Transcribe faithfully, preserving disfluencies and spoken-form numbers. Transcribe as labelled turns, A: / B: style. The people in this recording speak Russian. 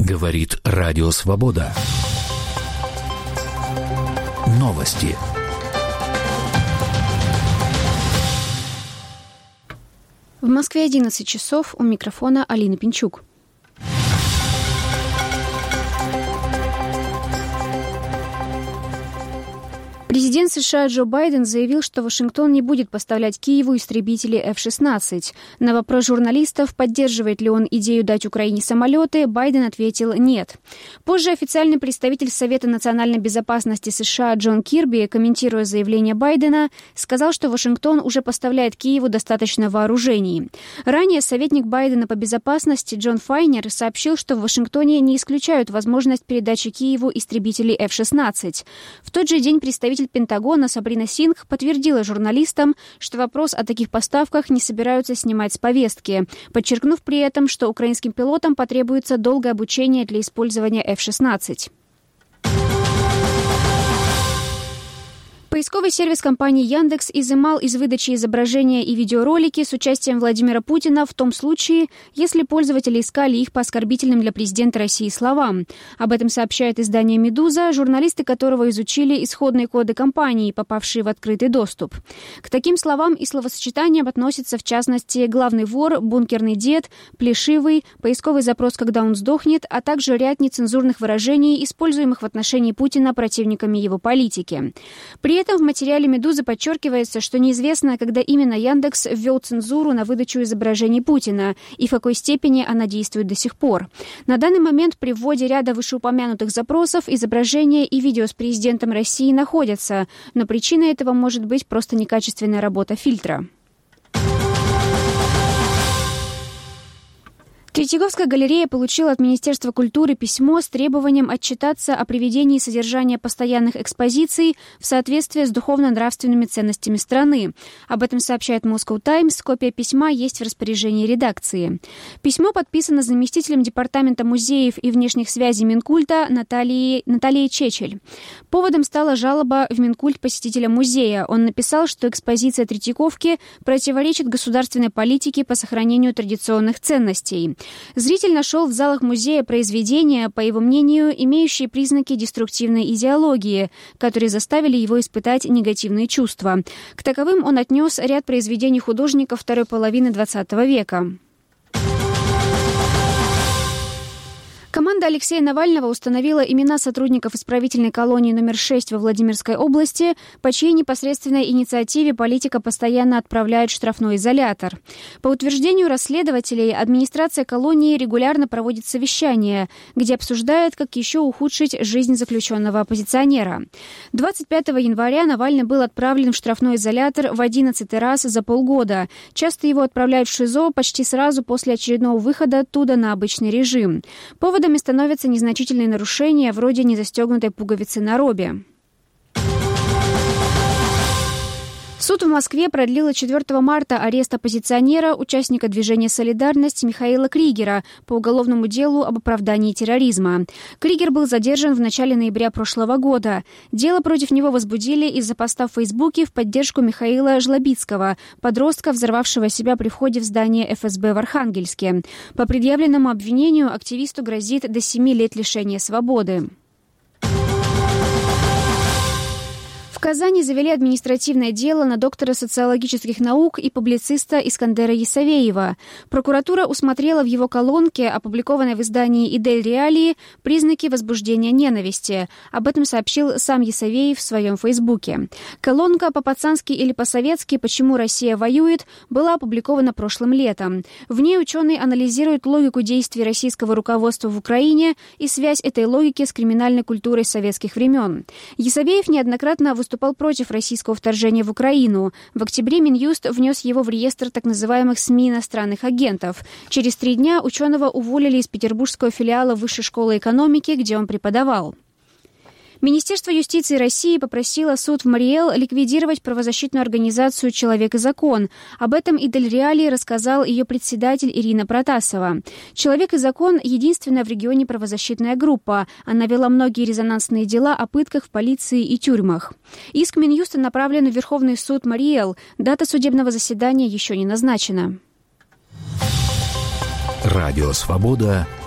A: Говорит Радио Свобода. Новости.
B: В Москве одиннадцать часов, у микрофона Алина Пинчук. Президент США Джо Байден заявил, что Вашингтон не будет поставлять Киеву истребители эф шестнадцать. На вопрос журналистов, поддерживает ли он идею дать Украине самолеты, Байден ответил «нет». Позже официальный представитель Совета национальной безопасности США Джон Кирби, комментируя заявление Байдена, сказал, что Вашингтон уже поставляет Киеву достаточно вооружений. Ранее советник Байдена по безопасности Джон Файнер сообщил, что в Вашингтоне не исключают возможность передачи Киеву истребителей эф шестнадцать. В тот же день представитель Пентагона Сабрина Сингх подтвердила журналистам, что вопрос о таких поставках не собираются снимать с повестки, подчеркнув при этом, что украинским пилотам потребуется долгое обучение для использования эф шестнадцать. Поисковый сервис компании Яндекс изымал из выдачи изображения и видеоролики с участием Владимира Путина в том случае, если пользователи искали их по оскорбительным для президента России словам. Об этом сообщает издание «Медуза», журналисты которого изучили исходные коды компании, попавшие в открытый доступ. К таким словам и словосочетаниям относятся, в частности, «главный вор», «бункерный дед», «плешивый», «поисковый запрос, когда он сдохнет», а также ряд нецензурных выражений, используемых в отношении Путина противниками его политики. При При этом в материале «Медузы» подчеркивается, что неизвестно, когда именно Яндекс ввел цензуру на выдачу изображений Путина и в какой степени она действует до сих пор. На данный момент при вводе ряда вышеупомянутых запросов изображения и видео с президентом России находятся, но причиной этого может быть просто некачественная работа фильтра. Третьяковская галерея получила от Министерства культуры письмо с требованием отчитаться о приведении содержания постоянных экспозиций в соответствии с духовно-нравственными ценностями страны. Об этом сообщает Moscow Times. Копия письма есть в распоряжении редакции. Письмо подписано заместителем Департамента музеев и внешних связей Минкульта Натальей, Натальей Чечель. Поводом стала жалоба в Минкульт посетителя музея. Он написал, что экспозиция Третьяковки противоречит государственной политике по сохранению традиционных ценностей. Зритель нашел в залах музея произведения, по его мнению, имеющие признаки деструктивной идеологии, которые заставили его испытать негативные чувства. К таковым он отнес ряд произведений художников второй половины двадцатого века. Команда Алексея Навального установила имена сотрудников исправительной колонии номер шесть во Владимирской области, по чьей непосредственной инициативе политика постоянно отправляет в штрафной изолятор. По утверждению расследователей, администрация колонии регулярно проводит совещания, где обсуждает, как еще ухудшить жизнь заключенного оппозиционера. двадцать пятого января Навальный был отправлен в штрафной изолятор в одиннадцатый раз за полгода. Часто его отправляют в ШИЗО почти сразу после очередного выхода оттуда на обычный режим. Повод Поводами становятся незначительные нарушения, вроде незастегнутой пуговицы на робе. Суд в Москве продлил четвёртого марта арест оппозиционера, участника движения «Солидарность» Михаила Кригера по уголовному делу об оправдании терроризма. Кригер был задержан в начале ноября прошлого года. Дело против него возбудили из-за поста в Фейсбуке в поддержку Михаила Жлобицкого, подростка, взорвавшего себя при входе в здание эф эс бэ в Архангельске. По предъявленному обвинению активисту грозит до семи лет лишения свободы. В Казани завели административное дело на доктора социологических наук и публициста Искандера Есавеева. Прокуратура усмотрела в его колонке, опубликованной в издании «Идель Реалии», признаки возбуждения ненависти. Об этом сообщил сам Есавеев в своем фейсбуке. Колонка «По-пацански или по-советски. Почему Россия воюет» была опубликована прошлым летом. В ней ученый анализирует логику действий российского руководства в Украине и связь этой логики с криминальной культурой советских времен. Есавеев неоднократно выступал выступал против российского вторжения в Украину. В октябре Минюст внес его в реестр так называемых СМИ иностранных агентов. Через три дня ученого уволили из петербургского филиала Высшей школы экономики, где он преподавал. Министерство юстиции России попросило суд в Мариэл ликвидировать правозащитную организацию «Человек и закон». Об этом Идель Реалии рассказал ее председатель Ирина Протасова. «Человек и закон» — единственная в регионе правозащитная группа. Она вела многие резонансные дела о пытках в полиции и тюрьмах. Иск Минюста направлен в Верховный суд Мариэл. Дата судебного заседания еще не назначена.
A: Радио «Свобода»